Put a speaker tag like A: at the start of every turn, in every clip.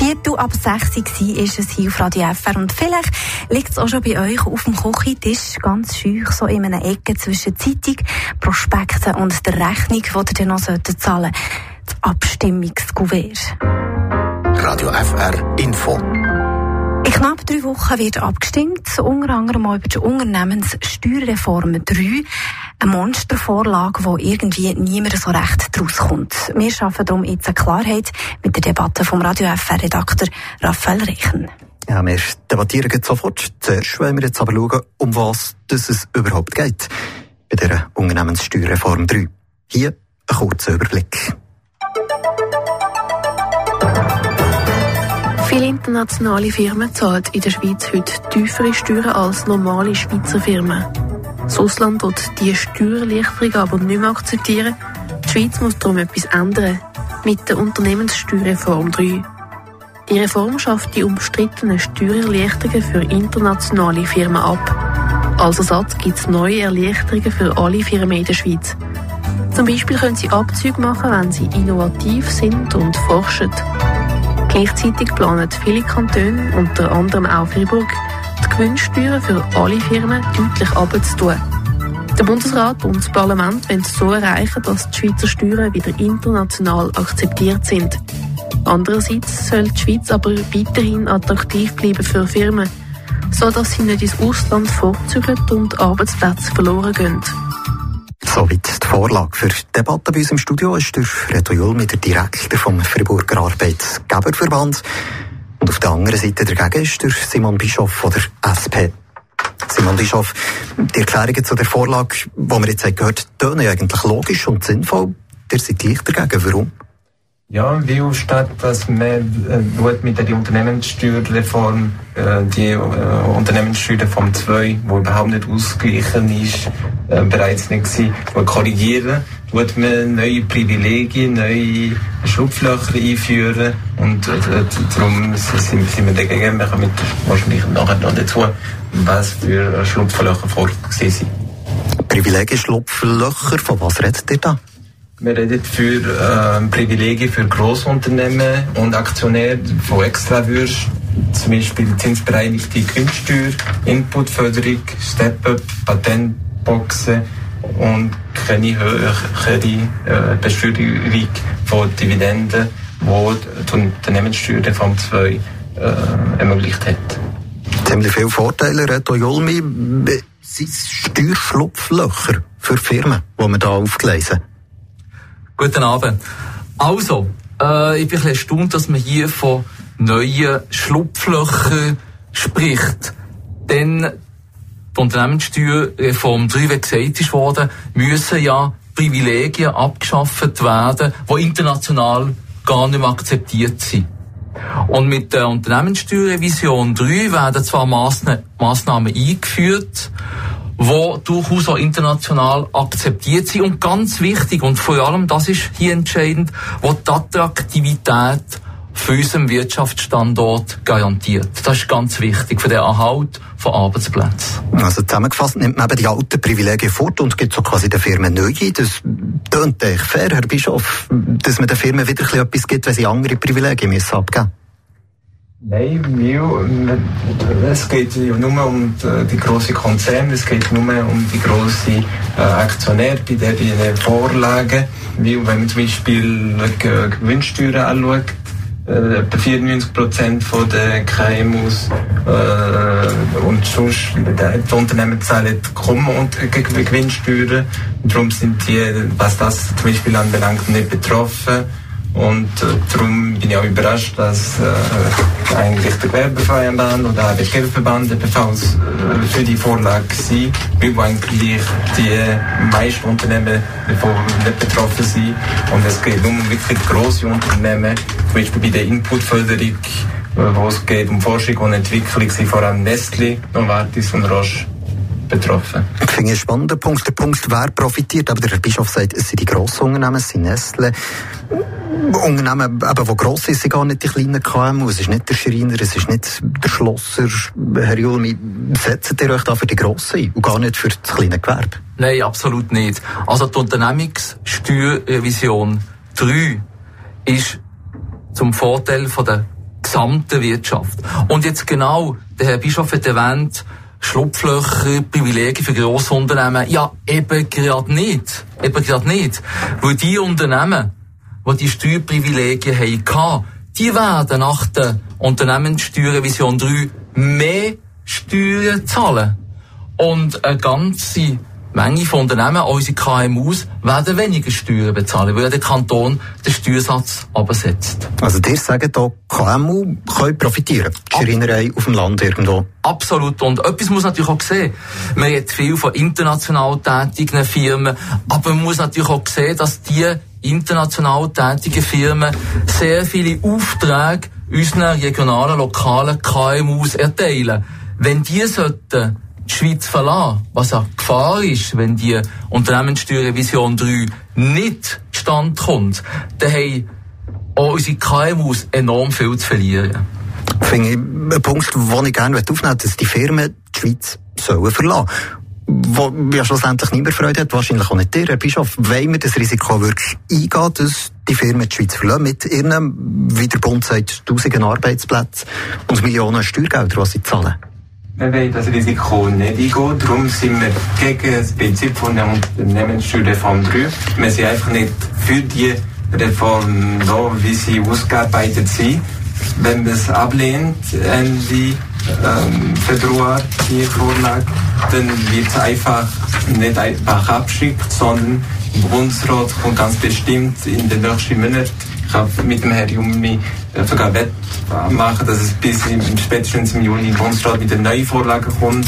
A: 5:45 ist es hier auf Radio FR. Und vielleicht liegt es auch schon bei euch auf dem Küchentisch, ganz schüch, so in einer Ecke zwischen Zeitung, Prospekten und der Rechnung, die ihr dann noch zahlen solltet. Das Abstimmungskuvert.
B: Radio FR Info.
A: In knapp 3 Wochen wird abgestimmt, unter anderem auch über die Unternehmenssteuerreform 3. Eine Monstervorlage, wo irgendwie niemand so recht draus kommt. Wir schaffen darum jetzt eine Klarheit mit der Debatte vom Radio FR-Redakteur Raphael Rechen.
C: Ja, wir debattieren jetzt sofort. Zuerst wollen wir jetzt aber schauen, um was es überhaupt geht bei dieser Unternehmenssteuerreform 3. Hier ein kurzer Überblick.
D: Viele internationale Firmen zahlen in der Schweiz heute tiefere Steuern als normale Schweizer Firmen. Das Ausland wird diese Steuererleichterung aber nicht mehr akzeptieren. Die Schweiz muss darum etwas ändern. Mit der Unternehmenssteuerreform 3. Die Reform schafft die umstrittenen Steuererleichterungen für internationale Firmen ab. Als Ersatz gibt es neue Erleichterungen für alle Firmen in der Schweiz. Zum Beispiel können sie Abzüge machen, wenn sie innovativ sind und forschen. Gleichzeitig planen viele Kantone, unter anderem auch Freiburg, die Gewinnsteuern für alle Firmen deutlich herabzutun. Der Bundesrat und das Parlament wollen so erreichen, dass die Schweizer Steuern wieder international akzeptiert sind. Andererseits soll die Schweiz aber weiterhin attraktiv bleiben für Firmen, sodass sie nicht ins Ausland fortzügeln und Arbeitsplätze verloren gehen.
C: Soweit die Vorlage. Für die Debatte bei uns im Studio ist der Reto Julmi, der Direktor vom Freiburger Arbeitgeberverband. Und auf der anderen Seite dagegen ist der Simon Bischof von der SP. Simon Bischof, die Erklärungen zu der Vorlage, die wir jetzt gehört haben, tönen eigentlich logisch und sinnvoll. Ihr seid gleich dagegen. Warum?
E: Ja, weil statt dass man mit der Unternehmenssteuerreform die Unternehmenssteuerreform 2, die überhaupt nicht ausgeglichen ist, bereits nicht war, korrigieren, wird man neue Privilegien, neue Schlupflöcher einführen und darum sind wir dagegen. Wir kommen wahrscheinlich nachher noch dazu, was für Schlupflöcher vorgesehen sind.
C: Privilegien, Schlupflöcher, von was redet ihr da?
E: Wir reden für Privilegien für Grossunternehmen und Aktionäre von Extrawürst, zum Beispiel zinsbereinigte Gewinnsteuer, Inputförderung, Step-up, Patentboxen und keine höhere Besteuerung von Dividenden, die die Unternehmenssteuerreform 2 ermöglicht hat.
C: Ziemlich viele Vorteile, Reto Julmi. Sind Steuerschlupflöcher für Firmen, die wir hier aufgelesen haben?
F: Guten Abend. Also, ich bin ein bisschen erstaunt, dass man hier von neuen Schlupflöchern spricht. Denn die Unternehmenssteuerreform 3, wie gesagt ist worden, müssen ja Privilegien abgeschafft werden, die international gar nicht mehr akzeptiert sind. Und mit der Unternehmenssteuerrevision 3 werden zwar Massnahmen eingeführt, die durchaus auch international akzeptiert sind und ganz wichtig, und vor allem, das ist hier entscheidend, wo die Attraktivität für unseren Wirtschaftsstandort garantiert. Das ist ganz wichtig für den Erhalt von Arbeitsplätzen.
C: Also zusammengefasst nimmt man eben die alten Privilegien fort und gibt so quasi den Firmen neue. Das tönt echt fair, Herr Bischof, dass man den Firmen wieder etwas gibt, wenn sie andere Privilegien müssen abgeben.
E: Nein, es geht ja nur um die grossen Konzerne, es geht nur um die grossen Aktionäre bei diesen Vorlagen. Weil, wenn man zum Beispiel Gewinnsteuern anschaut, etwa 94% der KMUs und sonst die Unternehmen zahlen kaum Gewinnsteuern. Darum sind die, was das zum Beispiel anbelangt, nicht betroffen. Und darum bin ich auch überrascht, dass eigentlich der Gewerbeverband oder der Arbeitgeberverband ebenfalls für die Vorlage waren, weil eigentlich die meisten Unternehmen davon nicht betroffen sind. Und es geht nur um wirklich grosse Unternehmen, zum Beispiel bei der Inputförderung, wo es geht um Forschung und Entwicklung, sind vor allem Nestlé, Novartis und Roche betroffen.
C: Ich finde einen spannenden Punkt, der Punkt, wer profitiert. Aber der Herr Bischof sagt, es sind die grossen Unternehmen, es sind Nestlé. Unternehmen, die gross sind, sind gar nicht die kleinen KMU. Es ist nicht der Schreiner, es ist nicht der Schlosser. Herr Julmi, setzt ihr euch da für die Grossen ein und gar nicht für das kleine Gewerbe?
F: Nein, absolut nicht. Also die Unternehmenssteuerrevision 3 ist zum Vorteil von der gesamten Wirtschaft. Und jetzt genau, der Herr Bischof hat erwähnt, Schlupflöcher, Privilegien für Grossunternehmen. Ja, eben gerade nicht. Weil die Unternehmen, die die Steuerprivilegien hatten, die werden nach der Unternehmenssteuerrevision 3 mehr Steuern zahlen. Und eine ganze Menge von Unternehmen, auch unsere KMUs, werden weniger Steuern bezahlen, weil der Kanton den Steuersatz absetzt.
C: Also ihr sagt hier, KMU können profitieren. Die Schreinerei auf dem Land irgendwo.
F: Absolut. Und etwas muss natürlich auch sehen. Man redet viel von international tätigen Firmen, aber man muss natürlich auch sehen, dass die international tätigen Firmen sehr viele Aufträge unseren regionalen, lokalen KMUs erteilen. Wenn die sollten die Schweiz verlassen, was eine Gefahr ist, wenn die Unternehmenssteuerrevision 3 nicht zustande kommt, dann haben auch unsere KMUs enorm viel zu verlieren.
C: Finde ich einen Punkt, den ich gerne aufnehmen möchte, dass die Firmen die Schweiz sollen verlassen. Wo ja schlussendlich niemand Freude hat, wahrscheinlich auch nicht ihr, Herr Bischof. Wollen wir das Risiko wirklich eingehen, dass die Firmen die Schweiz verlassen, mit ihren, wie der Bund sagt, tausenden Arbeitsplätzen und Millionen Steuergelder, die sie zahlen?
E: Wir wollen das Risiko nicht eingehen, darum sind wir gegen das Prinzip von der Unternehmenssteuerreform 3. Wir sind einfach nicht für die Reform, so wie sie ausgearbeitet sind. Wenn man es ablehnt, Ende Februar, die Vorlage, dann wird es einfach nicht einfach abgeschickt, sondern der Bundesrat kommt ganz bestimmt in den nächsten Monaten. Ich habe mit dem Herrn Jumi sogar wettmachen, dass es bis spätestens im Juni im Bundesrat mit der neuen Vorlage kommt.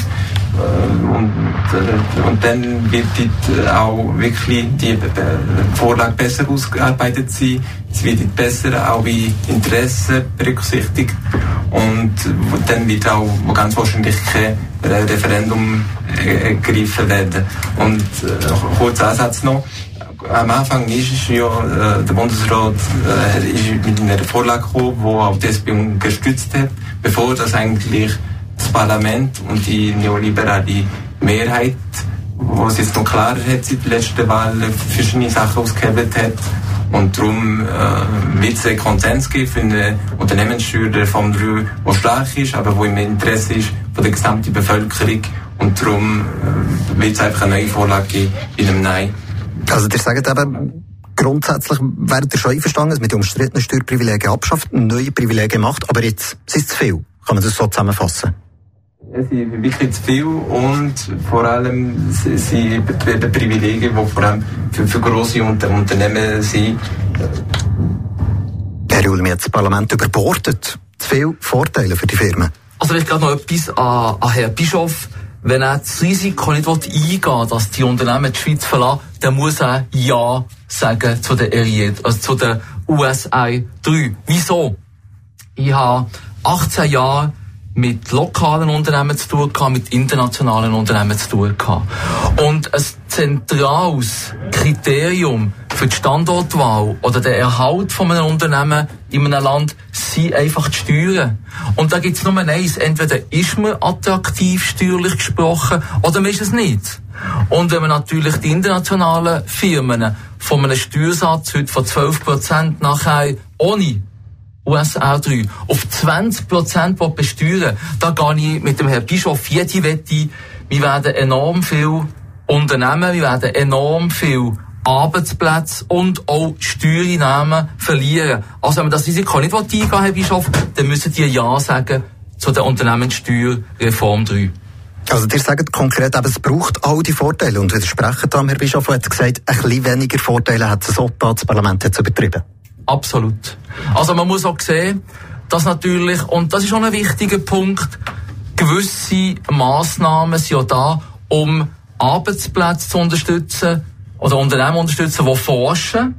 E: Und dann wird auch wirklich die Vorlage besser ausgearbeitet sein. Es wird besser auch wie Interessen berücksichtigt. Und dann wird auch ganz wahrscheinlich kein Referendum ergriffen werden. Und kurzer Ansatz noch. Am Anfang ist ja der Bundesrat ist mit einer Vorlage gekommen, die auch die SP unterstützt hat, bevor das eigentlich das Parlament und die neoliberale Mehrheit, wo es jetzt noch klarer hat seit der letzten Wahl, verschiedene Sachen ausgehebelt hat. Und darum wird es einen Konsens geben für eine Unternehmenssteuerreform 3, die stark ist, aber die im Interesse ist von der gesamten Bevölkerung. Und darum wird es einfach eine neue Vorlage geben in einem Nein.
C: Also ihr sagt eben, grundsätzlich wäret ihr schon einverstanden, dass mit den umstrittenen Steuerprivilegien abschafft, neue Privilegien macht, aber jetzt sind es zu viel. Kann man das so zusammenfassen?
E: Es sind wirklich zu viel und vor allem sie betreiben Privilegien, die vor allem für grosse Unternehmen sind.
C: Herr Julmi, hat das Parlament überbordet. Zu viele Vorteile für die Firmen.
F: Also ich glaube noch etwas an Herrn Bischof. Wenn er das Risiko nicht eingehen will, dass die Unternehmen die Schweiz verlassen, dann muss er Ja sagen zu der USA 3. Wieso? Ich habe 18 Jahre mit lokalen Unternehmen zu tun gehabt, mit internationalen Unternehmen zu tun gehabt. Und ein zentrales Kriterium für die Standortwahl oder den Erhalt von einem Unternehmen in einem Land sind einfach die Steuern. Und da gibt es nur eins, entweder ist man attraktiv steuerlich gesprochen oder man ist es nicht. Und wenn man natürlich die internationalen Firmen von einem Steuersatz heute von 12% nachher ohne USA 3 auf 20% besteuern, da gehe ich mit dem Herrn Bischof jede Wette, wir werden enorm viel Unternehmen, wir werden enorm viel Arbeitsplätze und auch Steuereinnahmen verlieren. Also wenn man das Risiko nicht eingehen will, Herr Bischof, dann müssen die Ja sagen zu der Unternehmenssteuerreform 3.
C: Also ihr sagt konkret, eben, es braucht all die Vorteile und widersprechen dem, Herr Bischof hat gesagt, ein bisschen weniger Vorteile hat es so, das Parlament hat es übertrieben.
F: Absolut. Also man muss auch sehen, dass natürlich, und das ist auch ein wichtiger Punkt, gewisse Massnahmen sind ja da, um Arbeitsplätze zu unterstützen oder Unternehmen unterstützen, die forschen,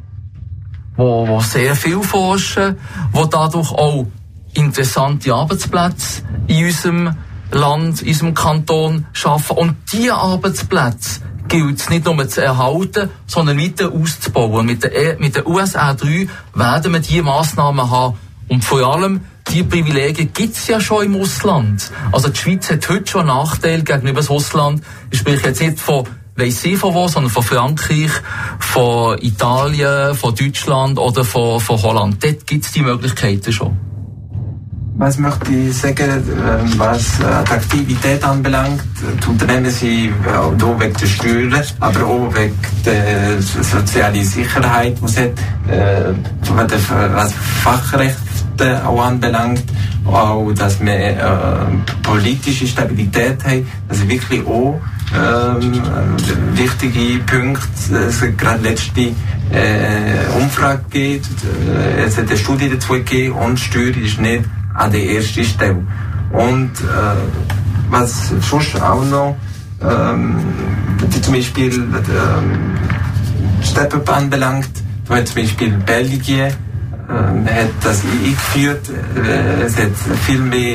F: die sehr viel forschen, die dadurch auch interessante Arbeitsplätze in unserem Land, in unserem Kanton schaffen. Und diese Arbeitsplätze gilt es nicht nur zu erhalten, sondern weiter auszubauen. Mit der USA 3 werden wir diese Massnahmen haben. Und vor allem, diese Privilegien gibt es ja schon im Ausland. Also die Schweiz hat heute schon einen Nachteil gegenüber dem Ausland. Ich spreche jetzt nicht von weiss ich von wo, sondern von Frankreich, von Italien, von Deutschland oder von Holland. Dort gibt es die Möglichkeiten schon.
E: Was möchte ich sagen, was Attraktivität anbelangt? Die Unternehmen sind auch hier wegen der Steuern, aber auch wegen der sozialen Sicherheit, die es hat, was Fachrechte auch anbelangt, auch, dass wir politische Stabilität haben, also wirklich auch wichtige Punkte. Es hat gerade letzte Umfrage gegeben, es hat eine Studie dazu gegeben und Steuer ist nicht an der ersten Stelle. Und was sonst auch noch zum Beispiel Step-up anbelangt, da hat zum Beispiel Belgien hat das eingeführt, es hat viel mehr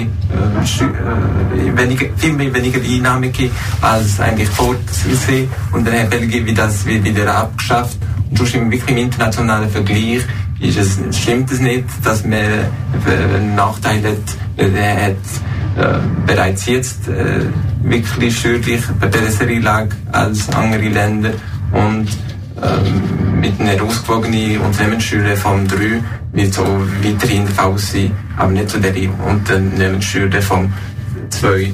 E: weniger Einnahmen gegeben als eigentlich vorgesehen, und dann hat Belgien das wieder abgeschafft. Und sonst wirklich im internationalen Vergleich stimmt es nicht, dass man einen Nachteil hat. Er hat bereits jetzt wirklich steuerlich eine bessere Lage als andere Länder, und mit einer ausgewogenen Unternehmenssteuerreform 3 wird es auch weiterhin der Fall sein, aber nicht zu der Unternehmenssteuerreform 2,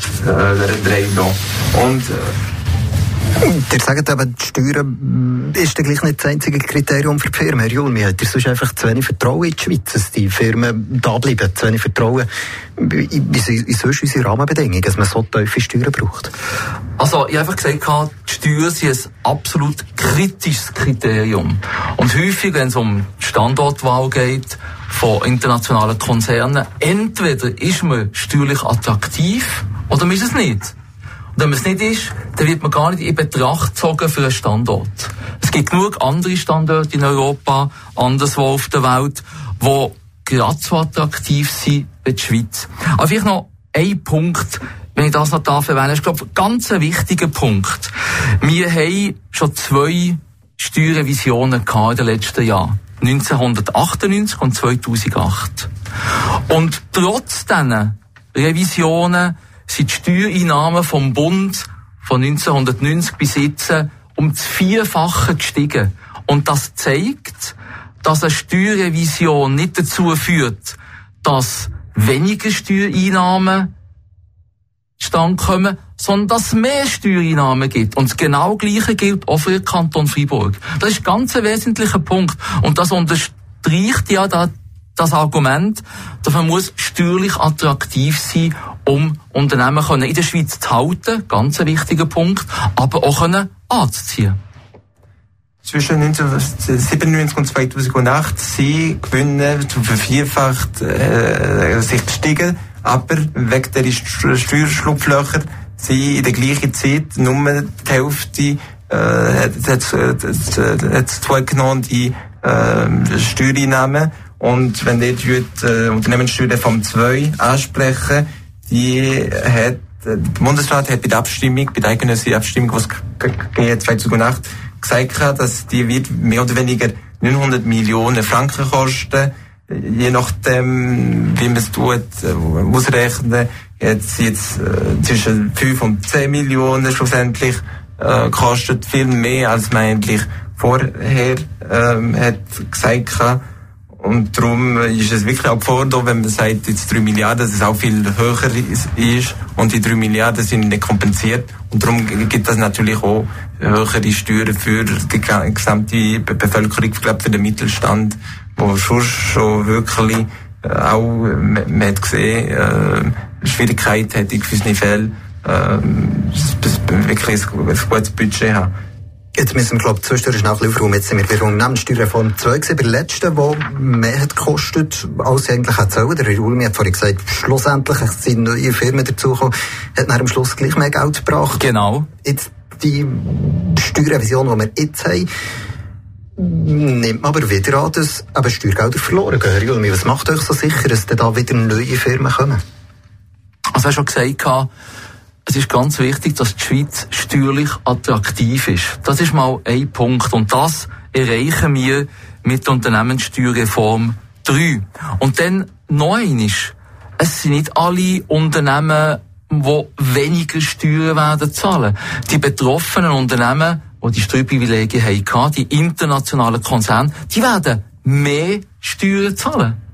E: 3 noch. Und
C: ihr sagt aber, die Steuern ist dann gleich nicht das einzige Kriterium für die Firmen. Herr Julmi, hat ihr sonst einfach zu wenig Vertrauen in die Schweiz, dass die Firmen da bleiben, zu wenig Vertrauen in sonst unsere Rahmenbedingungen, dass man so tiefe Steuern braucht?
F: Also, ich habe einfach gesagt, die Steuern sind ein absolut kritisches Kriterium. Und häufig, wenn es um die Standortwahl geht von internationalen Konzernen, entweder ist man steuerlich attraktiv oder man ist es nicht. Und wenn man es nicht ist, dann wird man gar nicht in Betracht gezogen für einen Standort. Es gibt genug andere Standorte in Europa, anderswo auf der Welt, die gerade so attraktiv sind wie die Schweiz. Aber vielleicht noch ein Punkt, wenn ich das noch erwähnen darf, ist, glaube ich, ein ganz wichtiger Punkt. Wir haben schon 2 Steuerrevisionen in den letzten Jahren. 1998 und 2008. Und trotz diesen Revisionen sind die Steuereinnahmen vom Bund von 1990 bis jetzt um das 4-fache gestiegen. Und das zeigt, dass eine Steuerrevision nicht dazu führt, dass weniger Steuereinnahmen zustande kommen, sondern dass es mehr Steuereinnahmen gibt. Und das genau Gleiche gilt auch für den Kanton Freiburg. Das ist ganz ein wesentlicher Punkt. Und das unterstreicht ja das Argument, dass man muss steuerlich attraktiv sein, um Unternehmen in der Schweiz zu halten, ganz ein wichtiger Punkt, aber auch anzuziehen.
E: Zwischen 1997 und 2008 sind Gewinne vervierfacht sich gestiegen, aber wegen der Steuerschlupflöcher sind in der gleichen Zeit nur die Hälfte hat zugenommen, die Steuereinnahmen. Und wenn die Unternehmenssteuerreform 2 ansprechen, der Bundesrat hat bei der eidgenössischen Abstimmung, die 2008 gesagt hat, dass die wird mehr oder weniger 900 Millionen Franken kosten. Je nachdem, wie man es ausrechnen, jetzt zwischen 5 und 10 Millionen schlussendlich kostet, viel mehr als man eigentlich vorher hat gesagt hat. Und darum ist es wirklich auch gefordert, wenn man sagt, jetzt 3 Milliarden, dass es auch viel höher ist und die 3 Milliarden sind nicht kompensiert. Und darum gibt es natürlich auch höhere Steuern für die gesamte Bevölkerung, ich glaube für den Mittelstand, wo schon wirklich auch, man hat gesehen, Schwierigkeit hat in gewissen Fällen, wirklich ein gutes Budget haben.
C: Jetzt müssen wir, glaube ich, zwischendurch schnell aufräumen. Jetzt sind wir bei der Unternehmenssteuerreform 2 gewesen, bei der letzten, die mehr hat gekostet, als sie eigentlich erzählen. Der Herr Julmi hat vorhin gesagt, schlussendlich sind neue Firmen dazugekommen, hat nach am Schluss gleich mehr Geld gebracht.
F: Genau.
C: Jetzt die Steuerrevision, die wir jetzt haben, nimmt man aber wieder an, dass eben Steuergelder verloren gehen. Herr Julmi, was macht euch so sicher, dass da wieder neue Firmen kommen?
F: Also, ich habe schon gesagt, es ist ganz wichtig, dass die Schweiz steuerlich attraktiv ist. Das ist mal ein Punkt. Und das erreichen wir mit der Unternehmenssteuerreform 3. Und dann noch eines. Es sind nicht alle Unternehmen, die weniger Steuern werden zahlen. Die betroffenen Unternehmen, die die Steuerprivilegien hatten, die internationalen Konzerne, die werden mehr Steuern zahlen.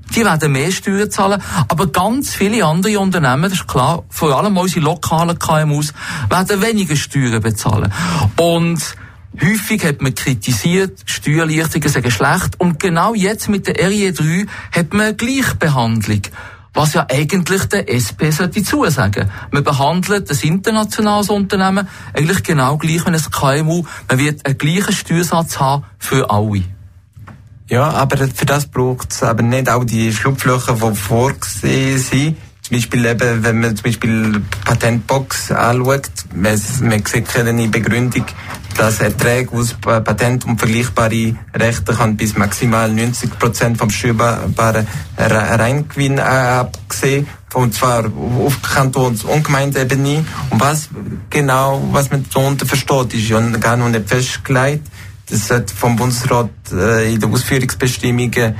F: die werden mehr Steuern zahlen, aber ganz viele andere Unternehmen, das ist klar, vor allem unsere lokalen KMUs, werden weniger Steuern bezahlen. Und häufig hat man kritisiert, Steuererleichterungen seien schlecht, und genau jetzt mit der RE3 hat man eine Gleichbehandlung. Was ja eigentlich der SP sollte zusagen. Man behandelt das internationales Unternehmen eigentlich genau gleich wie ein KMU. Man wird einen gleichen Steuersatz haben für alle.
E: Ja, aber für das braucht es aber nicht auch die Schlupflöcher, die vorgesehen sind. Zum Beispiel eben, wenn man zum Beispiel Patentbox anschaut, man sieht keine Begründung, dass Erträge aus Patent- und vergleichbare Rechte kann bis maximal 90% vom steuerbaren Reingewinn abgesehen, und zwar auf Kantons- und Gemeindeebene. Und was man darunter versteht, ist ja gar noch nicht festgelegt. Das sollte vom Bundesrat in den Ausführungsbestimmungen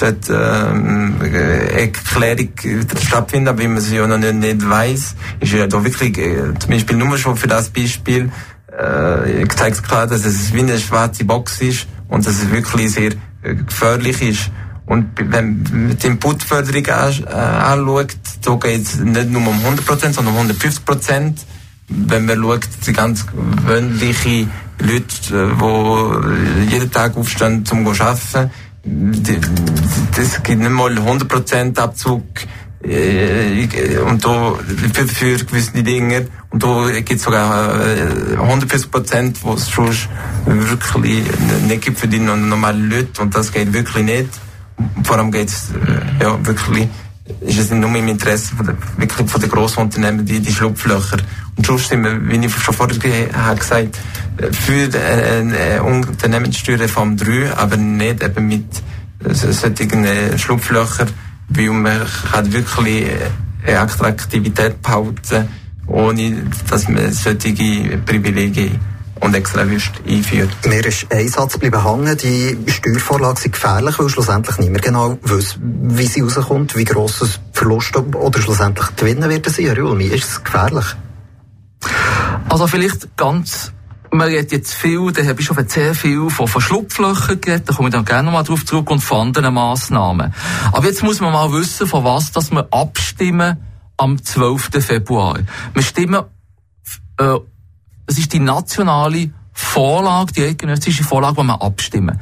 E: Erklärung stattfinden, aber wie man es ja noch nicht weiss, ist ja da wirklich zum Beispiel nur schon für das Beispiel zeigt klar, dass es wie eine schwarze Box ist und dass es wirklich sehr gefährlich ist. Und wenn man die Inputförderung anschaut, da geht es nicht nur um 100%, sondern um 150%. Wenn man schaut, die ganz gewöhnliche Leute, die jeden Tag aufstehen, um zu arbeiten, das gibt nicht mal 100% Abzug und da für gewisse Dinge, und da gibt es sogar 150%, wo es schon wirklich nicht gibt für die normalen Leute, und das geht wirklich nicht. Vor allem geht es wirklich, ist es nicht nur im Interesse von der grossen Unternehmen, die Schlupflöcher. Und schon stimmen, wie ich schon vorher gesagt habe, für eine Unternehmenssteuerreform 3, aber nicht eben mit solchen Schlupflöcher, weil man kann wirklich eine Attraktivität behalten, ohne dass man solche Privilegien und extra Wüste einführt.
C: Mir ist ein Satz bleiben hängen, die Steuervorlage sei gefährlich, weil schlussendlich niemand genau weiss, wie sie rauskommt, wie gross das Verlust oder schlussendlich Gewinne werden sein. Herr Julmi, ist es gefährlich?
F: Also vielleicht ganz, man redet jetzt viel, da habe ich schon sehr viel von Schlupflöchern geredet, da komme ich dann gerne nochmal drauf zurück, und von anderen Massnahmen. Aber jetzt muss man mal wissen, von was dass wir abstimmen am 12. Februar. Wir stimmen, es ist die nationale Vorlage, die eidgenössische Vorlage, die wir abstimmen.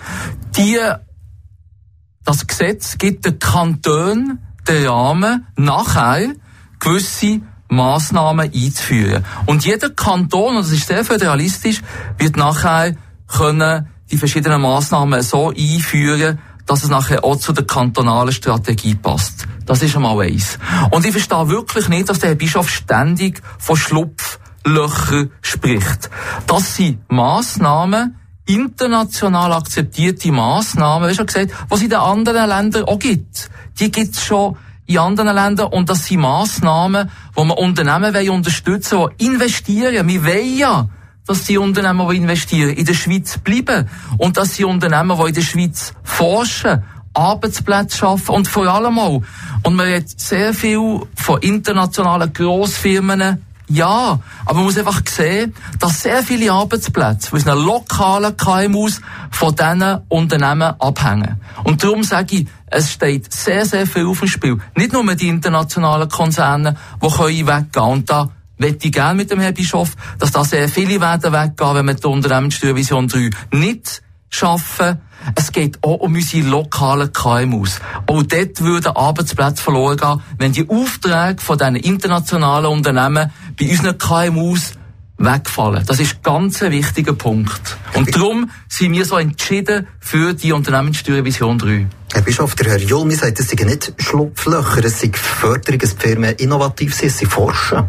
F: Das Gesetz gibt den Kantonen den Rahmen, nachher gewisse Massnahmen einzuführen. Und jeder Kanton, und das ist sehr föderalistisch, wird nachher können die verschiedenen Massnahmen so einführen, dass es nachher auch zu der kantonalen Strategie passt. Das ist einmal eins. Und ich verstehe wirklich nicht, dass der Herr Bischof ständig von Schlupflöchern spricht. Das sind Massnahmen, international akzeptierte Massnahmen, wie schon gesagt, was es in den anderen Ländern auch gibt. Die gibt es schon in anderen Ländern, und das sind Massnahmen, wo wir Unternehmen unterstützen wollen, die investieren. Wir wollen ja, dass die Unternehmen, die investieren, in der Schweiz bleiben, und dass die Unternehmen, die in der Schweiz forschen, Arbeitsplätze schaffen, und vor allem auch, und man redet sehr viel von internationalen Grossfirmen, ja, aber man muss einfach sehen, dass sehr viele Arbeitsplätze von unseren lokalen KMUs von diesen Unternehmen abhängen. Und darum sage ich, es steht sehr, sehr viel auf dem Spiel. Nicht nur die internationalen Konzerne, die weggehen können. Und da möchte ich gerne mit dem Herrn Bischof, dass da sehr viele werden weggehen, wenn wir die Unternehmenssteuervision 3 nicht schaffen. Es geht auch um unsere lokalen KMUs. Auch dort würden Arbeitsplätze verloren gehen, wenn die Aufträge von diesen internationalen Unternehmen bei unseren KMUs wegfallen. Das ist ganz ein wichtiger Punkt. Und darum sind wir so entschieden für die Unternehmenssteuervision 3.
C: Herr Bischof, der Herr Julmi sagt, es sind nicht Schlupflöcher, es sind Förderungen, dass die Firmen innovativ sind, sie forschen.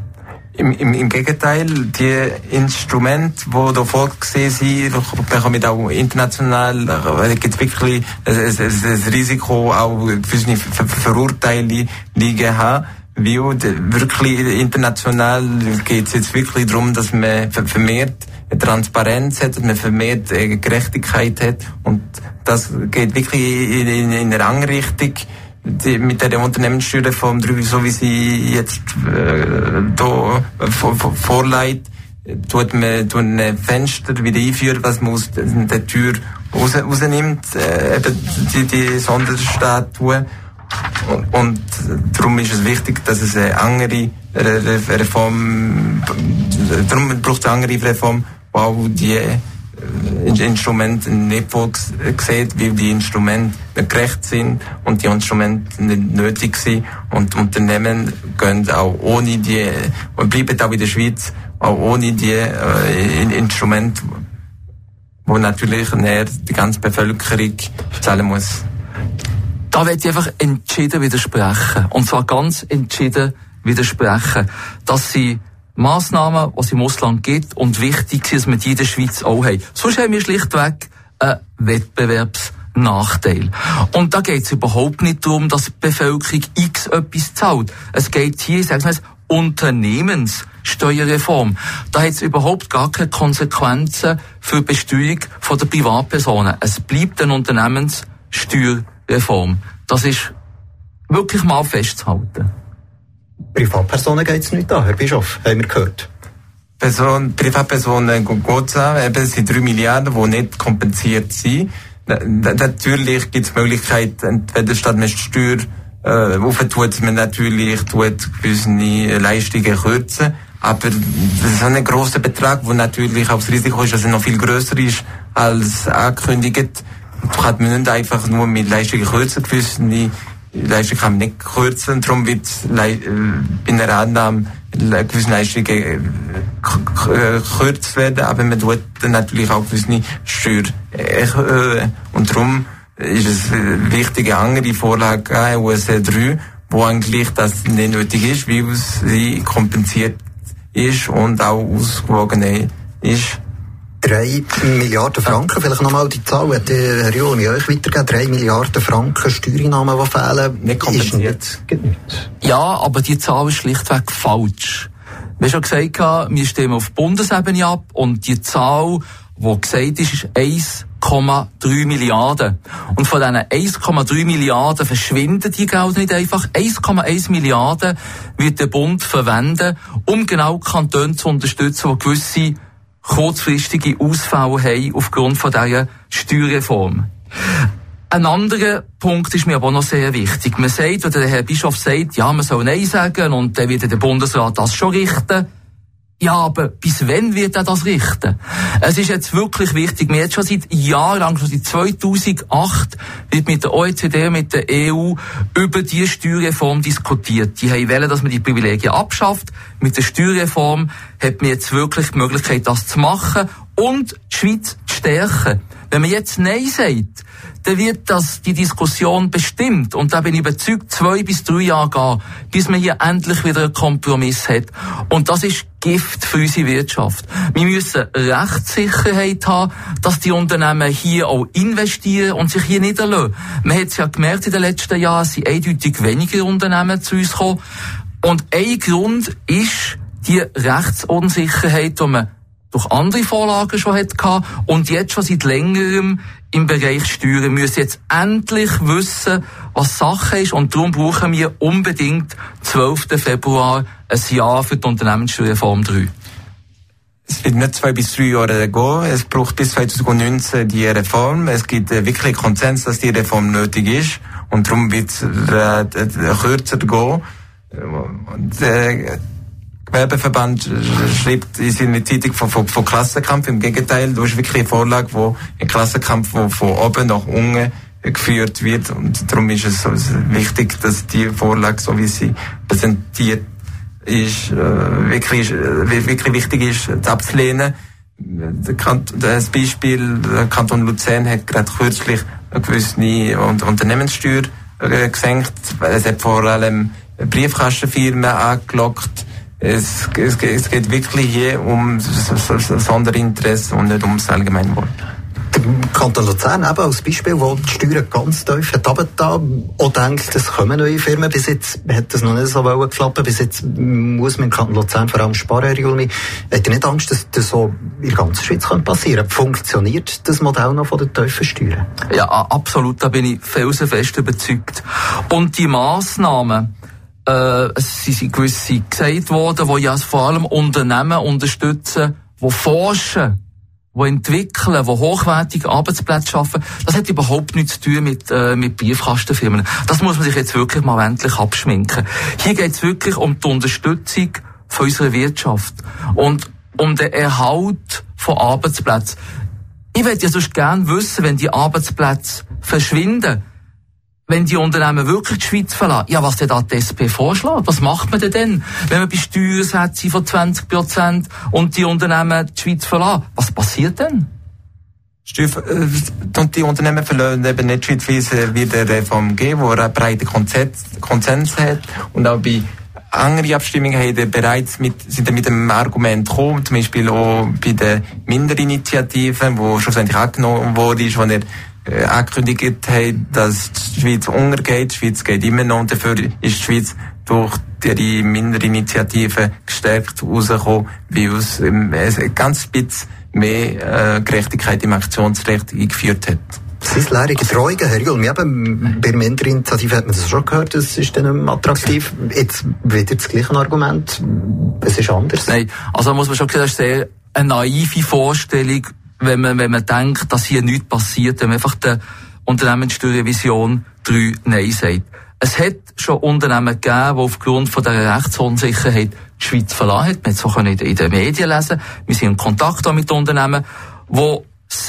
E: Im Gegenteil, die Instrumente, die da vorgesehen sind, bekommen auch international, gibt es wirklich ein Risiko, auch für Verurteilungen liegen haben. Weil wirklich international geht es jetzt wirklich darum, dass man vermehrt Transparenz hat, dass man vermehrt Gerechtigkeit hat, und das geht wirklich in eine andere Richtung. Mit der Unternehmenssteuerreform 3, so wie sie jetzt da vorlegt, tut man ein Fenster wieder einführen, was man aus der Tür rausnimmt, eben die Sonderstatuen. Und darum ist es wichtig, dass es eine andere Reform, darum braucht es eine andere Reform, wo auch die Instrumente nicht sieht, weil die Instrumente nicht gerecht sind und die Instrumente nicht nötig sind. Und Unternehmen gehen auch ohne die, und bleiben auch in der Schweiz, auch ohne die Instrumente, wo natürlich die ganze Bevölkerung zahlen muss.
F: Da werde ich einfach entschieden widersprechen. Und zwar ganz entschieden widersprechen, dass sie Massnahmen, die es im Ausland gibt und wichtig sind, dass wir die in der Schweiz auch haben. Sonst haben wir schlichtweg einen Wettbewerbsnachteil. Und da geht es überhaupt nicht darum, dass die Bevölkerung X etwas zahlt. Es geht hier, sagen wir es, Unternehmenssteuerreform. Da hat es überhaupt gar keine Konsequenzen für die Besteuerung der Privatpersonen. Es bleibt eine Unternehmenssteuerreform. Das ist wirklich mal festzuhalten.
C: Privatpersonen geht es nicht an, Herr Bischof, haben wir gehört.
E: Privatpersonen geht es an, eben es sind 3 Milliarden, die nicht kompensiert sind. Natürlich gibt es Möglichkeiten, entweder statt man Steuer aufzutun, man natürlich gewisse Leistungen kürzen. Aber das ist ein grosser Betrag, wo natürlich auch das Risiko ist, dass er noch viel grösser ist als angekündigt. Man nicht einfach nur mit Leistungen kürzen, gewisse Leistungen kann man nicht kürzen, darum wird bei einer Annahme gewisse Leistungen gekürzt werden, aber man tut dann natürlich auch gewisse Steuern erhöhen. Und darum ist es wichtig, eine andere Vorlage USR 3, wo eigentlich das nicht nötig ist, weil sie kompensiert ist und auch ausgewogen ist.
C: 3 Milliarden Franken, vielleicht nochmal die Zahl, hat Herr Joni euch weitergegeben, 3 Milliarden Franken Steuereinnahmen, die fehlen.
E: Nicht kompensiert.
F: Ja, aber die Zahl ist schlichtweg falsch. Wie schon gesagt, wir stimmen auf Bundesebene ab und die Zahl, die gesagt ist 1,3 Milliarden. Und von diesen 1,3 Milliarden verschwinden die Gelder nicht einfach. 1,1 Milliarden wird der Bund verwenden, um genau Kantone zu unterstützen, die gewisse kurzfristige Ausfälle haben aufgrund von dieser Steuerreform. Ein anderer Punkt ist mir aber auch noch sehr wichtig. Man sagt, oder der Herr Bischof sagt, ja, man soll Nein sagen und dann wird der Bundesrat das schon richten. Ja, aber bis wann wird er das richten? Es ist jetzt wirklich wichtig. Wir haben jetzt schon seit Jahren lang, schon seit 2008, wird mit der OECD, mit der EU über die Steuerreform diskutiert. Die wollen, dass man die Privilegien abschafft. Mit der Steuerreform hat man jetzt wirklich die Möglichkeit, das zu machen und die Schweiz zu stärken. Wenn man jetzt Nein sagt, dann wird die Diskussion bestimmt. Und da bin ich überzeugt, 2 bis 3 Jahre gehen, bis man hier endlich wieder einen Kompromiss hat. Und das ist Gift für unsere Wirtschaft. Wir müssen Rechtssicherheit haben, dass die Unternehmen hier auch investieren und sich hier niederlassen. Man hat es ja gemerkt in den letzten Jahren, es sind eindeutig weniger Unternehmen zu uns gekommen. Und ein Grund ist die Rechtsunsicherheit, die man durch andere Vorlagen schon hatte und jetzt schon seit längerem im Bereich Steuern. Wir müssen jetzt endlich wissen, was Sache ist und darum brauchen wir unbedingt 12. Februar ein Jahr für die Unternehmenssteuerreform 3.
E: Es wird nicht 2 bis 3 Jahre gehen. Es braucht bis 2019 die Reform. Es gibt wirklich Konsens, dass die Reform nötig ist und darum wird es kürzer gehen. Und, Gewerbeverband schreibt in seiner Zeitung von Klassenkampf. Im Gegenteil, du hast wirklich eine Vorlage, wo ein Klassenkampf, wo von oben nach unten geführt wird. Und darum ist es wichtig, dass die Vorlage, so wie sie präsentiert ist, wirklich wichtig ist, abzulehnen. Das Beispiel, der Kanton Luzern hat gerade kürzlich eine gewisse Unternehmenssteuer gesenkt. Es hat vor allem Briefkastenfirmen angelockt. Es geht wirklich hier um Sonderinteresse und nicht ums Allgemeinwohl.
C: Der Kanton Luzern eben als Beispiel, wo die Steuern ganz tief hat runtergetan, auch denkt, es kommen neue Firmen. Bis jetzt hat das noch nicht so geklappt. Bis jetzt muss man im Kanton Luzern vor allem sparen, Herr Julmi. Hat ihr nicht Angst, dass das so in der ganzen Schweiz passieren könnte? Funktioniert das Modell noch von den tiefen Steuern?
F: Ja, absolut. Da bin ich felsenfest überzeugt. Und die Massnahmen, es sind gewisse gesagt worden, die ja vor allem Unternehmen unterstützen, die forschen, die entwickeln, die hochwertige Arbeitsplätze schaffen, das hat überhaupt nichts zu tun mit Briefkastenfirmen. Das muss man sich jetzt wirklich mal endlich abschminken. Hier geht es wirklich um die Unterstützung von unserer Wirtschaft und um den Erhalt von Arbeitsplätzen. Ich würde ja sonst gerne wissen, wenn die Arbeitsplätze verschwinden, wenn die Unternehmen wirklich die Schweiz verlassen, ja, was denn da die SP vorschlägt? Was macht man denn, wenn man bei Steuersätzen von 20% und die Unternehmen die Schweiz verlassen? Was passiert denn?
E: Und die Unternehmen verlassen eben nicht schweizweise wieder Reform geben, wo einen breiten Konsens hat. Und auch bei anderen Abstimmungen sind mit dem Argument gekommen, zum Beispiel auch bei den Minderinitiativen, wo schlussendlich angenommen wurde, wo er angekündigt hat, dass die Schweiz untergeht. Die Schweiz geht immer noch und dafür ist die Schweiz durch die Minderinitiative gestärkt rausgekommen, weil es ein ganz bisschen mehr Gerechtigkeit im Aktionsrecht eingeführt hat.
C: Das sind leere Drohungen, Herr Julm. Eben, bei der Minderinitiative hat man das schon gehört, das ist dann nicht mehr attraktiv. Jetzt wieder das gleiche Argument, es ist anders.
F: Nein, also muss man schon sagen, das ist sehr eine naive Vorstellung, wenn man denkt, dass hier nichts passiert, wenn man einfach der Unternehmenssteuerrevision 3 Nein sagt. Es hat schon Unternehmen gegeben, die aufgrund von der Rechtsunsicherheit die Schweiz verlassen haben. Man hat es auch in den Medien lesen. Wir sind in Kontakt auch mit Unternehmen, die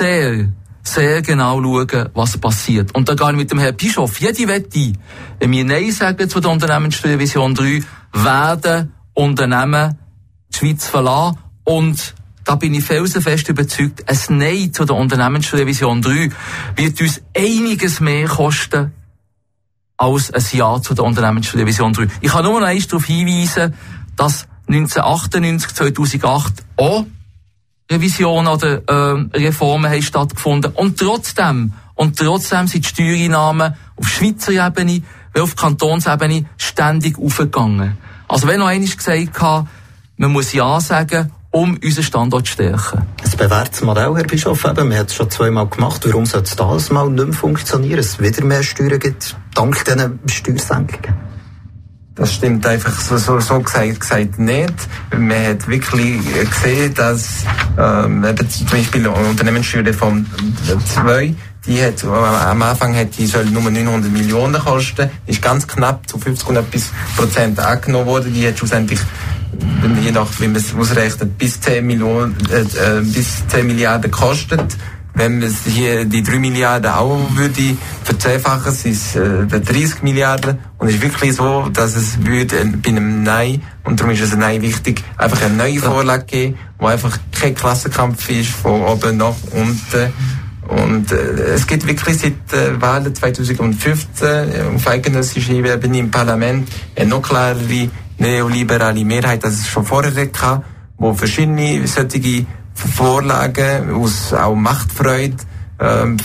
F: sehr genau schauen, was passiert. Und da gehe ich mit dem Herrn Bischof jede Wette, wenn wir Nein sagen zu der Unternehmenssteuerrevision 3, werden Unternehmen die Schweiz verlassen. Und da bin ich felsenfest überzeugt, ein Nein zu der Unternehmenssteuerrevision 3 wird uns einiges mehr kosten als ein Ja zu der Unternehmenssteuerrevision 3. Ich kann nur noch eins darauf hinweisen, dass 1998, 2008 auch Revisionen oder Reformen haben stattgefunden. Und trotzdem sind die Steuereinnahmen auf Schweizer Ebene wie auf Kantonsebene ständig aufgegangen. Also wenn noch einmal gesagt habe, man muss Ja sagen, um unseren Standort zu stärken.
C: Ein bewährtes Modell, Herr Bischof, eben. Man hat es schon 2-mal gemacht. Warum sollte es das mal nicht mehr funktionieren? Es wieder mehr Steuern gibt, dank diesen Steuersenkungen?
E: Das stimmt einfach so gesagt nicht. Man hat wirklich gesehen, dass zum Beispiel Unternehmenssteuerreform 2, die hat am Anfang soll nur 900 Millionen kosten, ist ganz knapp zu 50% angenommen worden. Die hat schlussendlich, je nach wie man es ausrechnet, bis 10 Milliarden kostet. Wenn man hier die 3 Milliarden auch würde verzehnfachen, sind es 30 Milliarden. Und es ist wirklich so, dass es würde bei einem Nein, und darum ist es ein Nein wichtig, einfach eine neue Vorlage geben, wo einfach kein Klassenkampf ist von oben nach unten. Und es gibt wirklich seit Wahlen 2015 auf eidgenössischer Ebene im Parlament eine noch klarere neoliberale Mehrheit, als es schon vorher hatte, wo verschiedene solche Vorlagen aus auch Machtfreude den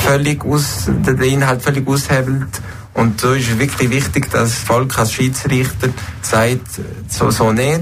E: Inhalt völlig aushebelt. Und so ist es wirklich wichtig, dass das Volk als Schiedsrichter sagt, so nicht.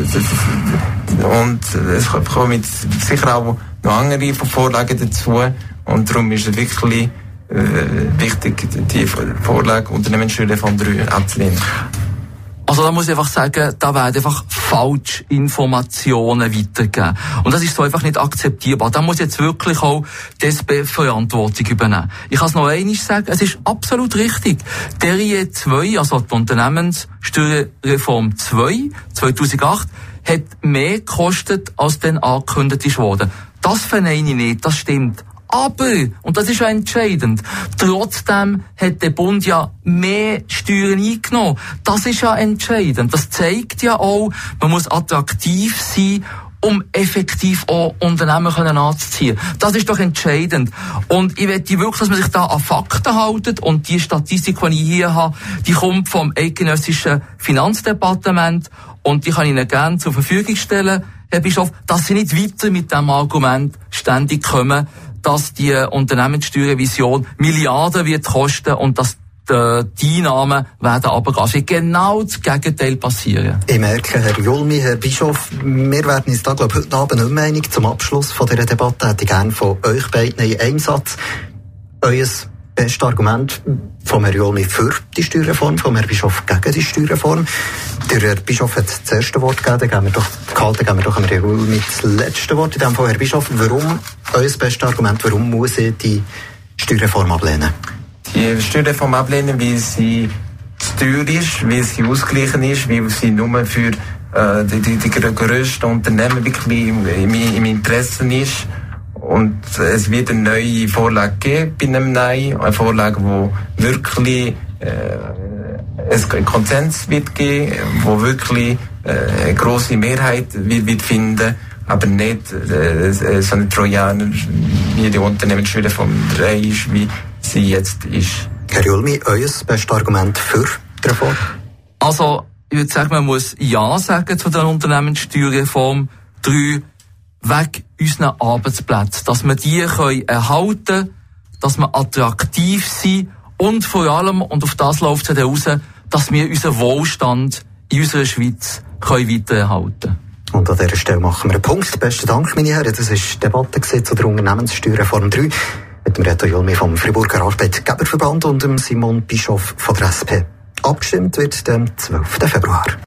E: Und es kommen sicher auch noch andere Vorlagen dazu. Und darum ist es wirklich wichtig, die Vorlage Unternehmenssteuerreform 3 abzulehnen.
F: Also da muss ich einfach sagen, da werden einfach falsche Informationen weitergegeben. Und das ist so einfach nicht akzeptierbar. Da muss jetzt wirklich auch die SP Verantwortung übernehmen. Ich kann es noch einmal sagen, es ist absolut richtig. Der RIE 2, also die Unternehmenssteuerreform 2, 2008, hat mehr gekostet, als dann angekündigt wurde. Das verneine ich nicht, das stimmt. Aber, und das ist ja entscheidend, trotzdem hat der Bund ja mehr Steuern eingenommen. Das ist ja entscheidend. Das zeigt ja auch, man muss attraktiv sein, um effektiv auch Unternehmen anzuziehen. Das ist doch entscheidend. Und ich möchte wirklich, dass man sich da an Fakten hält. Und die Statistik, die ich hier habe, die kommt vom eidgenössischen Finanzdepartement. Und die kann ich Ihnen gerne zur Verfügung stellen, Herr Bischof, dass Sie nicht weiter mit diesem Argument ständig kommen, dass die Unternehmenssteuerrevision Milliarden wird kosten und dass die Einnahmen werden runtergehen. Es wird genau das Gegenteil passieren.
C: Ich merke, Herr Julmi, Herr Bischof, wir werden uns da, glaube ich, heute Abend nicht mehr einig. Zum Abschluss von dieser Debatte hätte ich gerne von euch beiden in einem Satz euer bestes Argument vom Herrn Julmi für die Steuerreform, vom Herrn Bischof gegen die Steuerreform. Der Herr Bischof hat das erste Wort gegeben, dann geben wir doch Herr Julmi das letzte Wort. In dem Fall, Herr Bischof, warum, euer bestes Argument, warum muss ich die Steuerreform ablehnen?
E: Die Steuerreform ablehnen, weil sie zu teuer ist, weil sie ausgeglichen ist, weil sie nur für die grössten Unternehmen wirklich im Interesse ist. Und es wird eine neue Vorlage geben bei einem Nein, eine Vorlage, die wirklich einen Konsens wird geben, wo wirklich eine grosse Mehrheit wird finden, aber nicht so eine Trojaner, wie die Unternehmenssteuer von 3 ist, wie sie jetzt ist.
C: Herr Julmi, euer bestes Argument für die Reform?
F: Also, ich würde sagen, man muss Ja sagen zu der Unternehmenssteuerreform 3 weg unseren Arbeitsplätzen, dass wir die erhalten können, dass wir attraktiv sind und vor allem, und auf das läuft es raus, dass wir unseren Wohlstand in unserer Schweiz weitererhalten können.
C: Und an dieser Stelle machen wir einen Punkt. Besten Dank, meine Herren. Das war die Debatte zu der Unternehmenssteuerreform 3 mit dem Reto Julmi vom Friburger Arbeitgeberverband und dem Simon Bischof von der SP. Abgestimmt wird am 12. Februar.